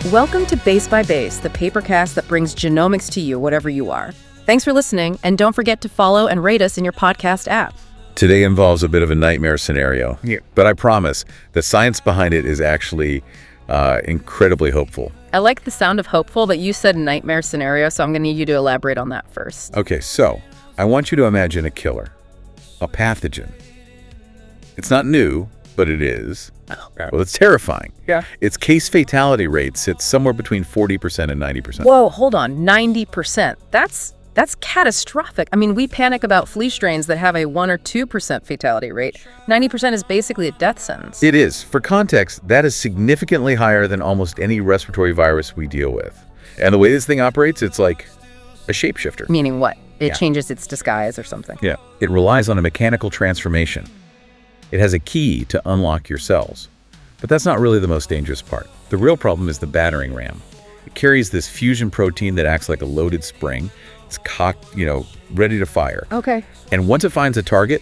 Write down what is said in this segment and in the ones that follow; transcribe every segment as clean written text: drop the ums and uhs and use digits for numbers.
Welcome to Base by Base, the papercast that brings genomics to you, whatever you are. Thanks for listening, and don't forget to follow and rate us in your podcast app. Today involves a bit of a nightmare scenario, Yeah. but I promise the science behind it is actually incredibly hopeful. I like the sound of hopeful, but you said nightmare scenario, so I'm going to need you to elaborate on that first. Okay, so I want you to imagine a killer, a pathogen. It's not new, but it is. Well, it's terrifying. Yeah. Its case fatality rate sits somewhere between 40% and 90%. Whoa, hold on, 90%. That's catastrophic. I mean, we panic about flea strains that have a 1 or 2% fatality rate. 90% is basically a death sentence. It is. For context, that is significantly higher than almost any respiratory virus we deal with. And the way this thing operates, it's like a shapeshifter. Meaning what? It Yeah. changes its disguise or something. Yeah. It relies on a mechanical transformation. It has a key to unlock your cells. But that's not really the most dangerous part. The real problem is the battering ram. It carries this fusion protein that acts like a loaded spring. It's cocked, ready to fire. Okay. And once it finds a target,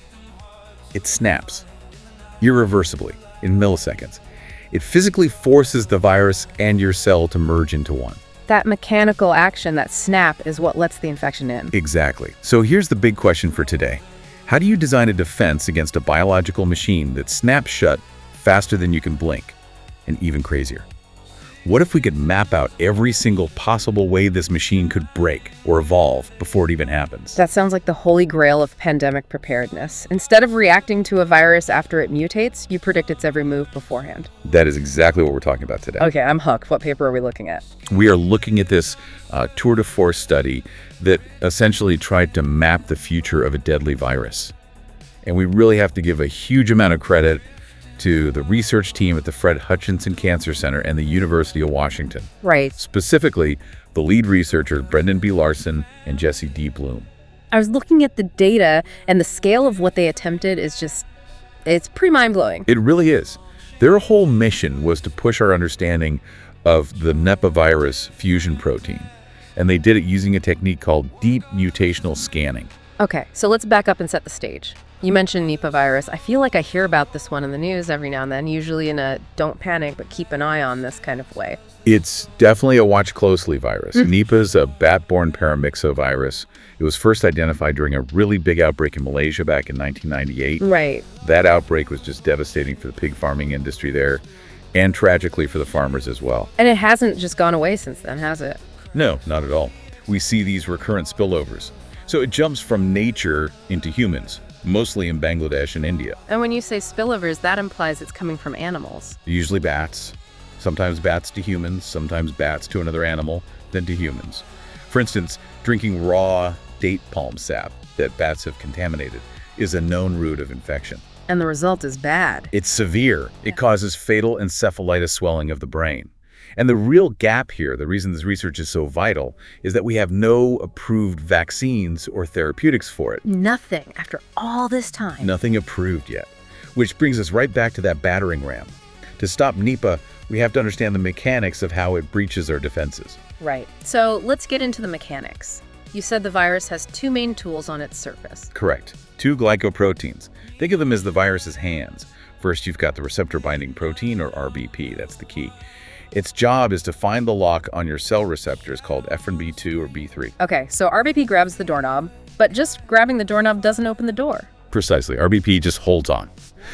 it snaps irreversibly in milliseconds. It physically forces the virus and your cell to merge into one. That mechanical action, that snap, is what lets the infection in. Exactly. So here's the big question for today. How do you design a defense against a biological machine that snaps shut faster than you can blink? And even crazier, what if we could map out every single possible way this machine could break or evolve before it even happens? That sounds like the holy grail of pandemic preparedness. Instead of reacting to a virus after it mutates, you predict its every move beforehand. That is exactly what we're talking about today. Okay, I'm hooked. What paper are we looking at? We are looking at this tour de force study that essentially tried to map the future of a deadly virus. And we really have to give a huge amount of credit to the research team at the Fred Hutchinson Cancer Center and the University of Washington. Right. Specifically, the lead researchers, Brendan B. Larson and Jesse D. Bloom. I was looking at the data, and the scale of what they attempted is it's pretty mind-blowing. It really is. Their whole mission was to push our understanding of the Nipah virus fusion protein. And they did it using a technique called deep mutational scanning. Okay, so let's back up and set the stage. You mentioned Nipah virus. I feel like I hear about this one in the news every now and then, usually in a don't panic, but keep an eye on this kind of way. It's definitely a watch closely virus. Nipah is a bat-borne paramyxovirus. It was first identified during a really big outbreak in Malaysia back in 1998. Right. That outbreak was just devastating for the pig farming industry there, and tragically for the farmers as well. And it hasn't just gone away since then, has it? No, not at all. We see these recurrent spillovers. So it jumps from nature into humans, mostly in Bangladesh and India. And when you say spillovers, that implies it's coming from animals. Usually bats, sometimes bats to humans, sometimes bats to another animal, then to humans. For instance, drinking raw date palm sap that bats have contaminated is a known route of infection. And the result is bad. It's severe. It causes fatal encephalitis swelling of the brain. And the real gap here, the reason this research is so vital, is that we have no approved vaccines or therapeutics for it. Nothing after all this time. Nothing approved yet. Which brings us right back to that battering ram. To stop Nipah, we have to understand the mechanics of how it breaches our defenses. Right. So let's get into the mechanics. You said the virus has two main tools on its surface. Correct. 2 glycoproteins. Think of them as the virus's hands. First, you've got the receptor binding protein, or RBP. That's the key. Its job is to find the lock on your cell receptors called Ephrin B2 or B3. Okay, so RBP grabs the doorknob, but just grabbing the doorknob doesn't open the door. Precisely. RBP just holds on.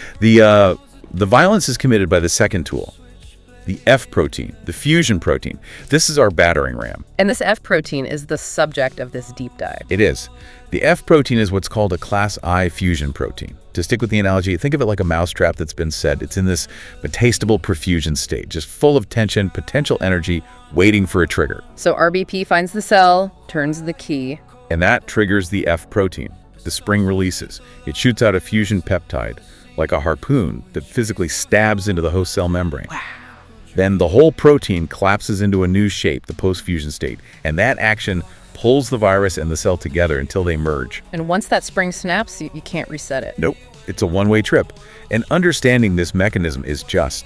The violence is committed by the second tool, the F protein, the fusion protein. This is our battering ram. And this F protein is the subject of this deep dive. It is. The F protein is what's called a class I fusion protein. To stick with the analogy, think of it like a mousetrap that's been set. It's in this metastable perfusion state, just full of tension, potential energy, waiting for a trigger. So RBP finds the cell, turns the key. And that triggers the F protein. The spring releases. It shoots out a fusion peptide, like a harpoon that physically stabs into the host cell membrane. Wow. Then the whole protein collapses into a new shape, the post-fusion state. And that action pulls the virus and the cell together until they merge. And once that spring snaps, you can't reset it. Nope. It's a one-way trip. And understanding this mechanism is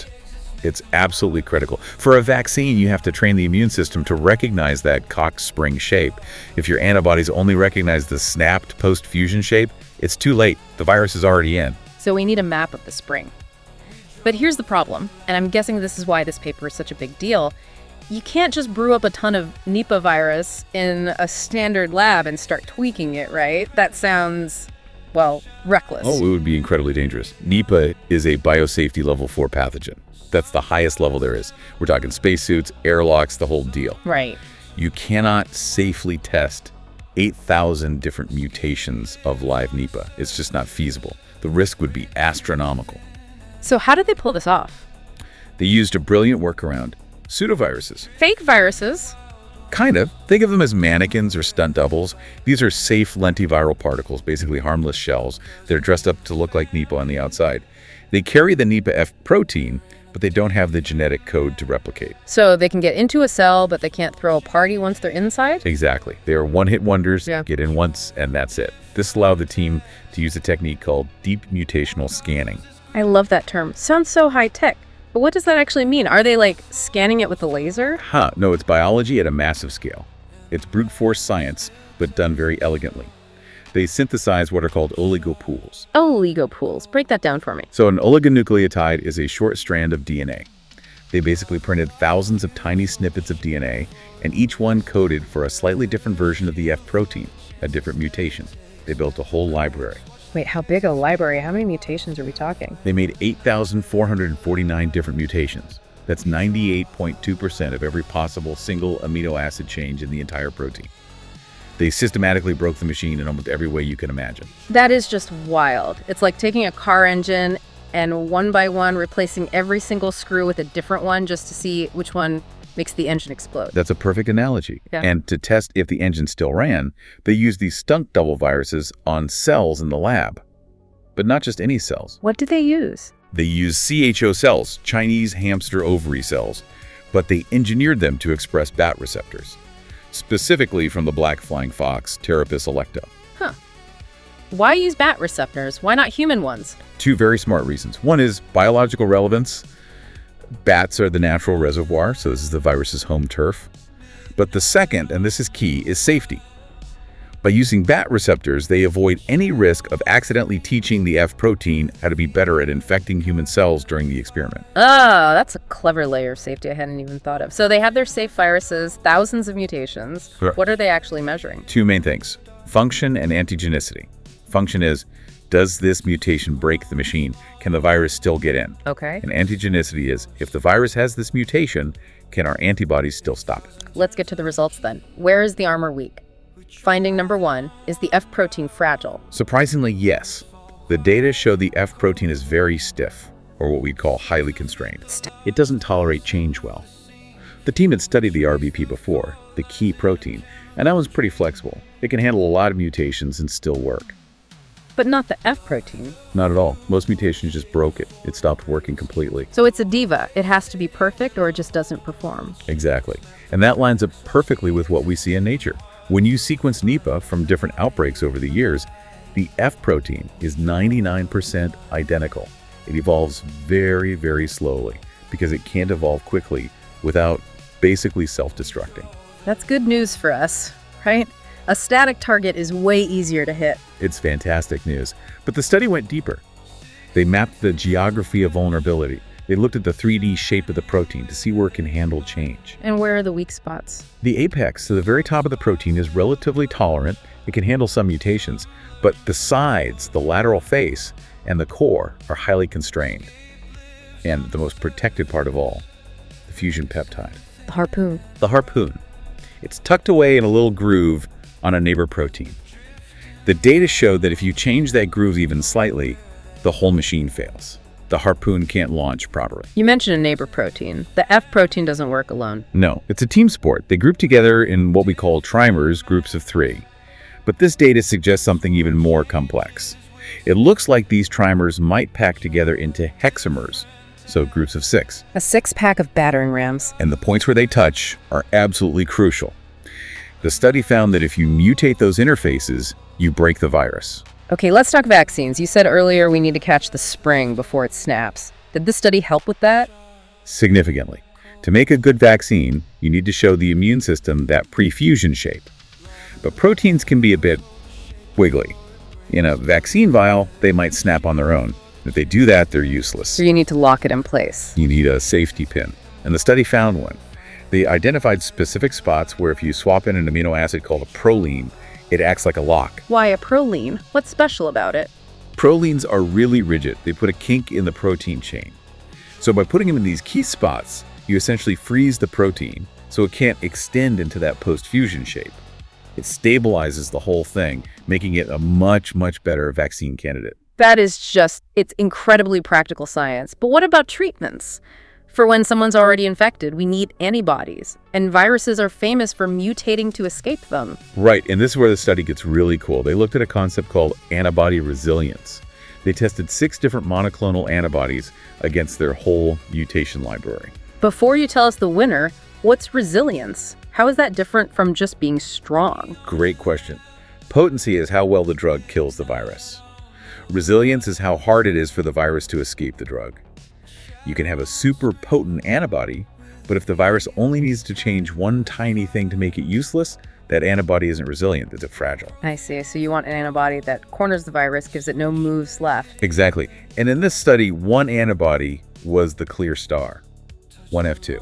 it's absolutely critical. For a vaccine, you have to train the immune system to recognize that cocked spring shape. If your antibodies only recognize the snapped post-fusion shape, it's too late. The virus is already in. So we need a map of the spring. But here's the problem, and I'm guessing this is why this paper is such a big deal. you can't just brew up a ton of Nipah virus in a standard lab and start tweaking it, right? That sounds, well, reckless. Oh, it would be incredibly dangerous. Nipah is a biosafety level 4 pathogen. That's the highest level there is. We're talking spacesuits, airlocks, the whole deal. Right. You cannot safely test 8,000 different mutations of live Nipah. It's just not feasible. The risk would be astronomical. So how did they pull this off? They used a brilliant workaround. Pseudoviruses. Fake viruses. Kind of. Think of them as mannequins or stunt doubles. These are safe lentiviral particles, basically harmless shells. They're dressed up to look like Nipah on the outside. They carry the Nipah F protein, but they don't have the genetic code to replicate. So they can get into a cell, but they can't throw a party once they're inside? Exactly. They are one-hit wonders, Yeah. Get in once, and that's it. This allowed the team to use a technique called deep mutational scanning. I love that term. Sounds so high-tech. But what does that actually mean? Are they, like, scanning it with a laser? No, it's biology at a massive scale. It's brute force science, but done very elegantly. They synthesize what are called oligopools. Oligopools. Break that down for me. So an oligonucleotide is a short strand of DNA. They basically printed thousands of tiny snippets of DNA, and each one coded for a slightly different version of the F protein, a different mutation. They built a whole library. Wait, how big a library? How many mutations are we talking? They made 8,449 different mutations. That's 98.2% of every possible single amino acid change in the entire protein. They systematically broke the machine in almost every way you can imagine. That is just wild. It's like taking a car engine and one by one replacing every single screw with a different one just to see which one makes the engine explode. That's a perfect analogy. Yeah. And to test if the engine still ran, they used these stunt double viruses on cells in the lab. But not just any cells. What did they use? They used CHO cells, Chinese hamster ovary cells, but they engineered them to express BAT receptors, specifically from the black flying fox, Pteropus electa. Why use BAT receptors? Why not human ones? Two very smart reasons. One is biological relevance. Bats are the natural reservoir, so this is the virus's home turf. But the second, and this is key, is safety. By using BAT receptors, they avoid any risk of accidentally teaching the F protein how to be better at infecting human cells during the experiment. Oh, that's a clever layer of safety I hadn't even thought of. So they have their safe viruses, thousands of mutations. Correct. What are they actually measuring? Two main things, function and antigenicity. Function is, does this mutation break the machine? Can the virus still get in? Okay. And antigenicity is, if the virus has this mutation, can our antibodies still stop it? Let's get to the results then. Where is the armor weak? Finding number one, is the F protein fragile? Surprisingly, yes. The data show the F protein is very stiff, or what we'd call highly constrained. It doesn't tolerate change well. The team had studied the RBP before, the key protein, and that was pretty flexible. It can handle a lot of mutations and still work. But not the F protein. Not at all. Most mutations just broke it. It stopped working completely. So it's a diva. It has to be perfect or it just doesn't perform. Exactly. And that lines up perfectly with what we see in nature. When you sequence Nipah from different outbreaks over the years, the F protein is 99% identical. It evolves very, very slowly because it can't evolve quickly without basically self-destructing. That's good news for us, right? A static target is way easier to hit. It's fantastic news. But the study went deeper. They mapped the geography of vulnerability. They looked at the 3D shape of the protein to see where it can handle change. And where are the weak spots? The apex, to the very top of the protein, is relatively tolerant. It can handle some mutations, but the sides, the lateral face, and the core are highly constrained. And the most protected part of all, the fusion peptide. The harpoon. The harpoon. It's tucked away in a little groove on a neighbor protein. The data showed that if you change that groove even slightly, the whole machine fails. The harpoon can't launch properly. You mentioned a neighbor protein. The F protein doesn't work alone. No, it's a team sport. They group together in what we call trimers, groups of 3. But this data suggests something even more complex. It looks like these trimers might pack together into hexamers, so groups of 6. A 6-pack of battering rams. And the points where they touch are absolutely crucial. The study found that if you mutate those interfaces, you break the virus. Okay, let's talk vaccines. You said earlier we need to catch the spring before it snaps. Did this study help with that? Significantly. To make a good vaccine, you need to show the immune system that pre-fusion shape. But proteins can be a bit wiggly. In a vaccine vial, they might snap on their own. If they do that, they're useless. So you need to lock it in place. You need a safety pin. And the study found one. They identified specific spots where if you swap in an amino acid called a proline, it acts like a lock. Why a proline? What's special about it? Prolines are really rigid. They put a kink in the protein chain. So by putting them in these key spots, you essentially freeze the protein so it can't extend into that post-fusion shape. It stabilizes the whole thing, making it a much, much better vaccine candidate. That is it's incredibly practical science. But what about treatments? For when someone's already infected, we need antibodies, and viruses are famous for mutating to escape them. Right, and this is where the study gets really cool. They looked at a concept called antibody resilience. They tested 6 different monoclonal antibodies against their whole mutation library. Before you tell us the winner, what's resilience? How is that different from just being strong? Great question. Potency is how well the drug kills the virus. Resilience is how hard it is for the virus to escape the drug. You can have a super potent antibody, but if the virus only needs to change one tiny thing to make it useless, that antibody isn't resilient, it's fragile. I see. So you want an antibody that corners the virus, gives it no moves left. Exactly. And in this study, one antibody was the clear star, 1F2.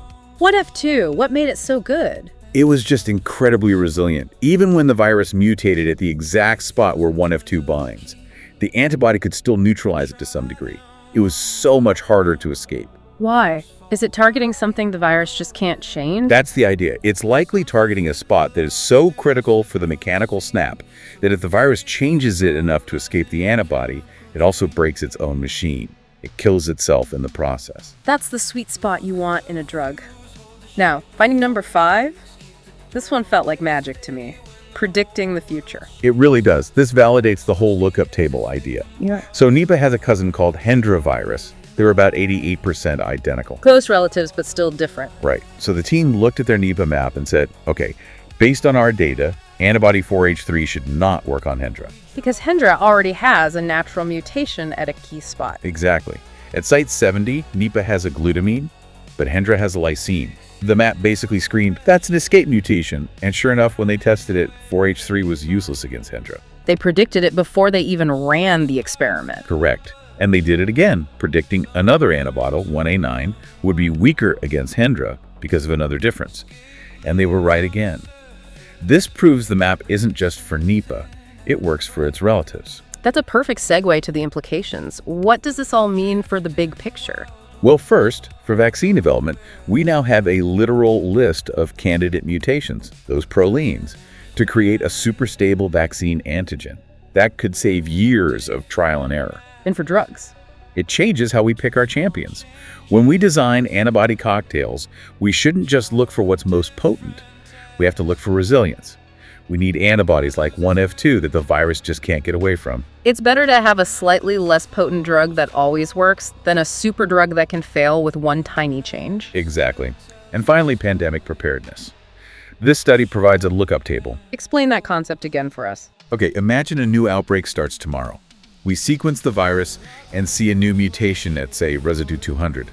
1F2, what made it so good? It was just incredibly resilient. Even when the virus mutated at the exact spot where 1F2 binds, the antibody could still neutralize it to some degree. It was so much harder to escape. Why? Is it targeting something the virus just can't change? That's the idea. It's likely targeting a spot that is so critical for the mechanical snap that if the virus changes it enough to escape the antibody, it also breaks its own machine. It kills itself in the process. That's the sweet spot you want in a drug. Now, finding number 5, this one felt like magic to me. Predicting the future. It really does. This validates the whole lookup table idea. Yeah. So Nipah has a cousin called Hendra virus. They're about 88% identical. Close relatives, but still different. Right. So the team looked at their Nipah map and said, okay, based on our data, antibody 4H3 should not work on Hendra. Because Hendra already has a natural mutation at a key spot. Exactly. At site 70, Nipah has a glutamine, but Hendra has a lysine. The map basically screamed, that's an escape mutation. And sure enough, when they tested it, 4H3 was useless against Hendra. They predicted it before they even ran the experiment. Correct. And they did it again, predicting another antibody, 1A9, would be weaker against Hendra because of another difference. And they were right again. This proves the map isn't just for Nipah, it works for its relatives. That's a perfect segue to the implications. What does this all mean for the big picture? Well, first, for vaccine development, we now have a literal list of candidate mutations, those prolines, to create a super stable vaccine antigen. That could save years of trial and error. And for drugs? It changes how we pick our champions. When we design antibody cocktails, we shouldn't just look for what's most potent. We have to look for resilience. We need antibodies like 1F2 that the virus just can't get away from. It's better to have a slightly less potent drug that always works than a super drug that can fail with one tiny change. Exactly. And finally, pandemic preparedness. This study provides a lookup table. Explain that concept again for us. Okay, imagine a new outbreak starts tomorrow. We sequence the virus and see a new mutation at, say, residue 200.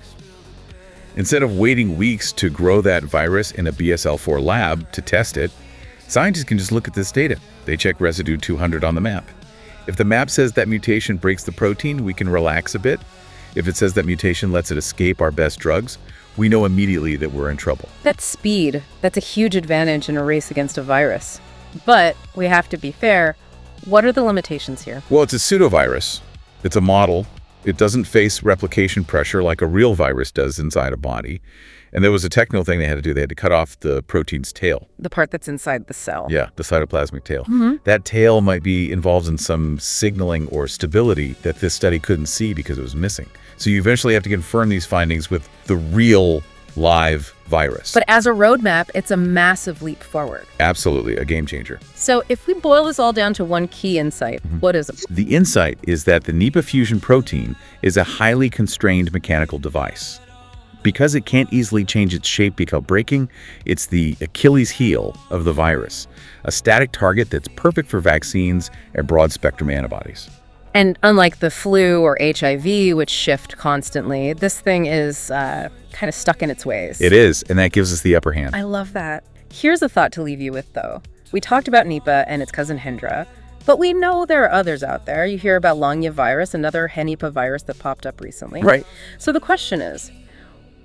Instead of waiting weeks to grow that virus in a BSL-4 lab to test it, scientists can just look at this data. They check residue 200 on the map. If the map says that mutation breaks the protein, we can relax a bit. If it says that mutation lets it escape our best drugs, we know immediately that we're in trouble. That's speed. That's a huge advantage in a race against a virus. But we have to be fair. What are the limitations here? Well, it's a pseudovirus. It's a model. It doesn't face replication pressure like a real virus does inside a body. And there was a technical thing they had to do. They had to cut off the protein's tail. The part that's inside the cell. Yeah, the cytoplasmic tail. That tail might be involved in some signaling or stability that this study couldn't see because it was missing. So you eventually have to confirm these findings with the real live virus. But as a roadmap, it's a massive leap forward. Absolutely, a game changer. So if we boil this all down to one key insight, what is it? The insight is that the Nipah fusion protein is a highly constrained mechanical device. Because it can't easily change its shape without breaking, it's the Achilles heel of the virus, a static target that's perfect for vaccines and broad-spectrum antibodies. And unlike the flu or HIV, which shift constantly, this thing is kind of stuck in its ways. It is, and that gives us the upper hand. I love that. Here's a thought to leave you with, though. We talked about Nipah and its cousin Hendra, but we know there are others out there. You hear about Longyear virus, another Henipah virus that popped up recently. Right. So the question is,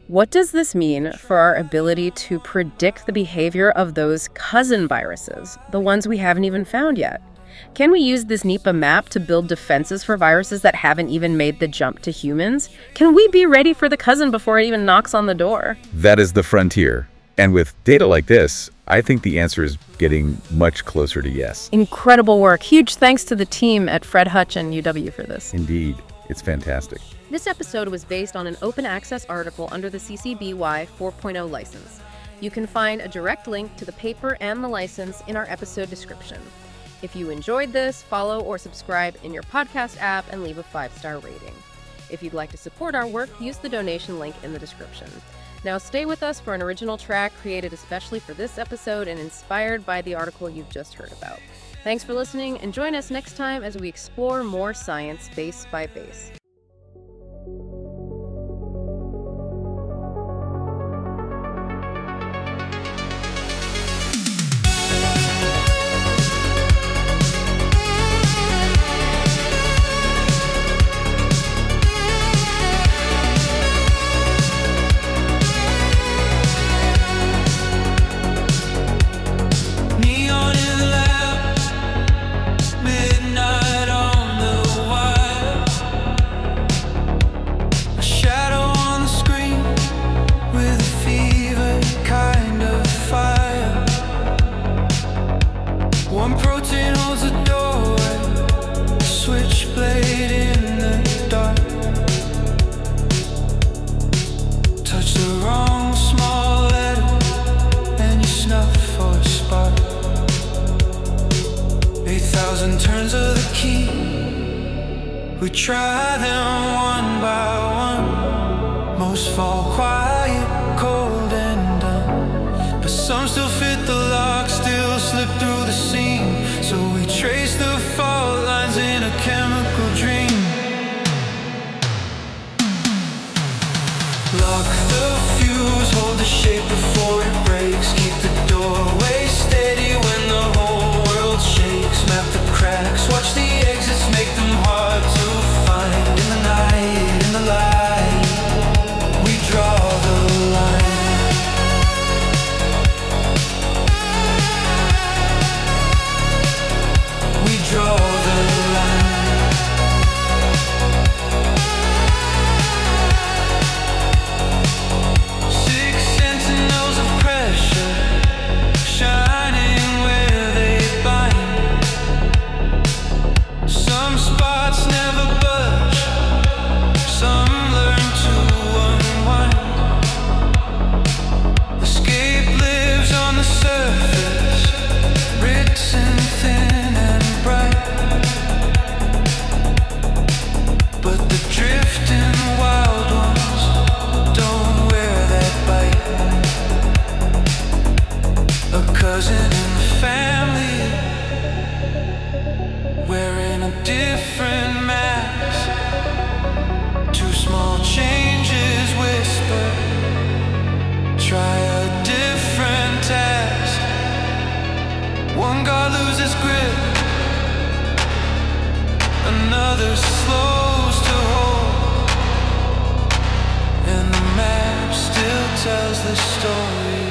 What does this mean for our ability to predict the behavior of those cousin viruses, the ones we haven't even found yet? Can we use this Nipah map to build defenses for viruses that haven't even made the jump to humans? Can we be ready for the cousin before it even knocks on the door? That is the frontier. And with data like this, I think the answer is getting much closer to yes. Incredible work. Huge thanks to the team at Fred Hutch and UW for this. Indeed. It's fantastic. This episode was based on an open access article under the CC BY 4.0 license. You can find a direct link to the paper and the license in our episode description. If you enjoyed this, follow or subscribe in your podcast app and leave a 5-star rating. If you'd like to support our work, use the donation link in the description. Now stay with us for an original track created especially for this episode and inspired by the article you've just heard about. Thanks for listening, and join us next time as we explore more science base by base. One protein holds a doorway, a switchblade in the dark. Touch the wrong small letter, and you snuff for a spark. 8,000 turns of the key. We try them one by one. Most fall quiet, cold and done, but some still fit the lock, still slip through the seam. So we trace the fault lines in a chemical dream. Lock the fuse, hold the shape before it breaks. Keep the doorway steady when the whole world shakes. Map the cracks, watch the exits, make them hard to find. In the night, in the light, we draw the line. We draw the line. Six sentinels of pressure, shining where they bind. Some spots never budge, some learn to unwind. Escape lives on the surface, written thin and bright. But the drifting wild ones don't wear that bite. A cousin in the family, wearing a different mask. Two small changes whisper, try a different task. One guard loses grip, another slows to hold, and the map still tells the story,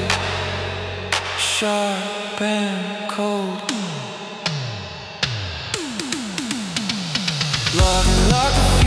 sharp and cold. Lock the